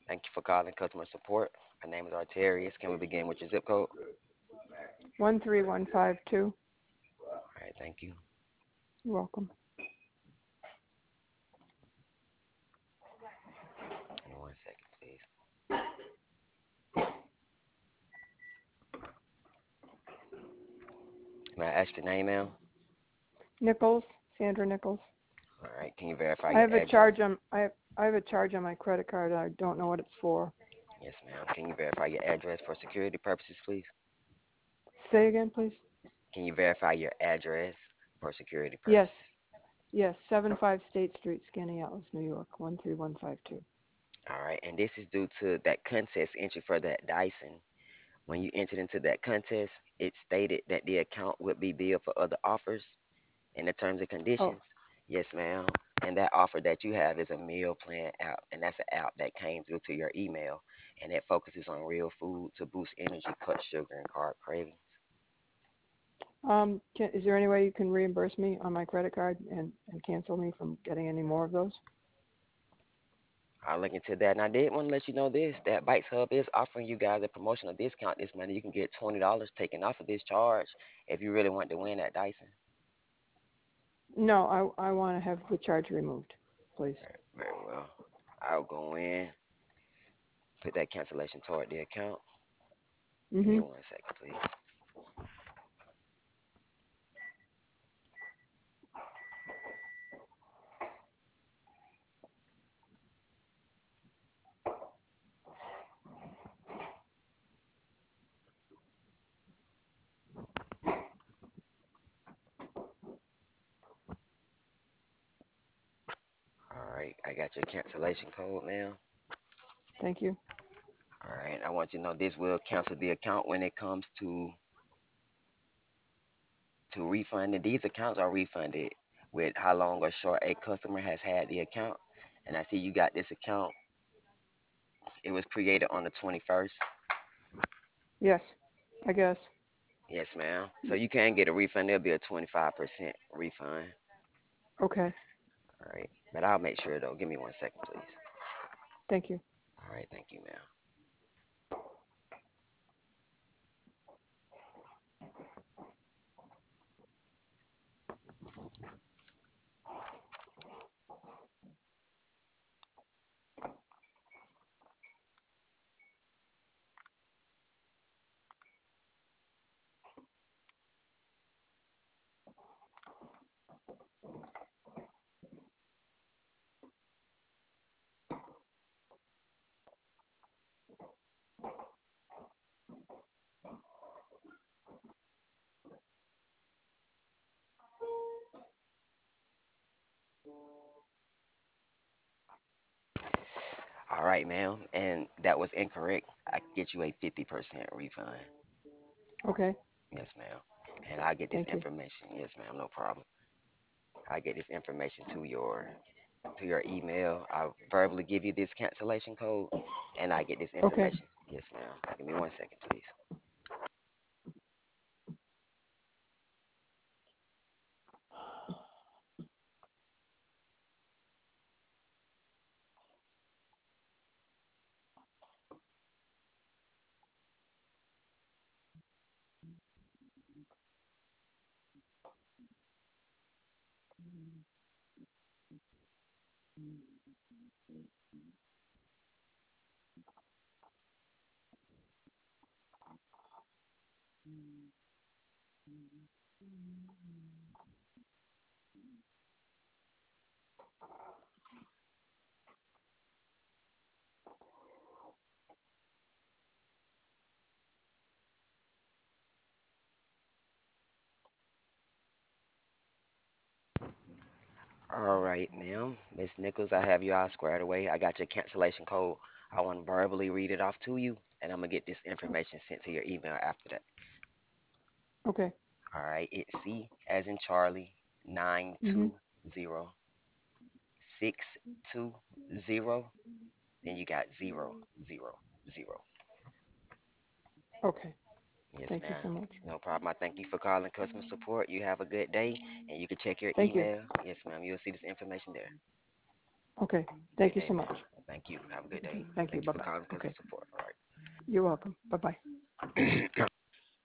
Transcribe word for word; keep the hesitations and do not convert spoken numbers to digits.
Thank you for calling customer support. My name is Arterius. Can we begin with your zip code? One three one five two. All right, thank you. You're welcome. Give me one second, please. May I ask your name, ma'am? Nichols, Sandra Nichols. All right, can you verify I your have a address? charge on I have, I have a charge on my credit card. I don't know what it's for. Yes, ma'am. Can you verify your address for security purposes, please? Say again, please. Can you verify your address for security Yes, purposes? yes, seven five State Street, Skaneateles, New York, one three one five two. All right, and this is due to that contest entry for that Dyson. When you entered into that contest, it stated that the account would be billed for other offers in the terms and Oh, conditions. Yes, ma'am. And that offer that you have is a meal plan app, and that's an app that came through to your email, and it focuses on real food to boost energy, cut sugar, and carb cravings. um, can, is there any way you can reimburse me on my credit card and, and cancel me from getting any more of those? I'll look into that, and I did want to let you know this: that Bites Hub is offering you guys a promotional discount this month. You can get twenty dollars taken off of this charge if you really want to win that Dyson. No, I I want to have the charge removed, please. Very well. I'll go in, put that cancellation toward the account. Give me Mhm. one second, please. All right, I got your cancellation code now. Thank you. All right, I want you to know this will cancel the account when it comes to to refunding. These accounts are refunded with how long or short a customer has had the account. And I see you got this account. It was created on the twenty-first. Yes, I guess. Yes, ma'am. So you can get a refund. There'll be a twenty-five percent refund. Okay. All right, but I'll make sure though. Give me one second, please. Thank you. All right, thank you, ma'am. All right, ma'am. And that was incorrect. I can get you a fifty percent refund. Okay. Yes, ma'am. And I'll get this Thank you. information. Yes, ma'am. No problem. I get this information to your to your email. I'll verbally give you this cancellation code, and I get this Okay. information. Yes, ma'am. Give me one second, please. All right, ma'am. Miss Nichols, I have you all squared away. I got your cancellation code. I want to verbally read it off to you, and I'm gonna get this information sent to your email after that. Okay. All right, it's C as in Charlie, nine Mhm. two zero six two zero. Then you got zero zero zero. Okay. Yes, Thank you ma'am. so much. No problem. I thank you for calling customer support. You have a good day, and you can check your Thank you. email. Yes, ma'am. You'll see this information there. Okay. Thank you so Amen. much. Thank you. Have a good day. Okay. Thank you. Thank you Bye for bye. calling because of Okay. support. All You're welcome. Bye bye. right.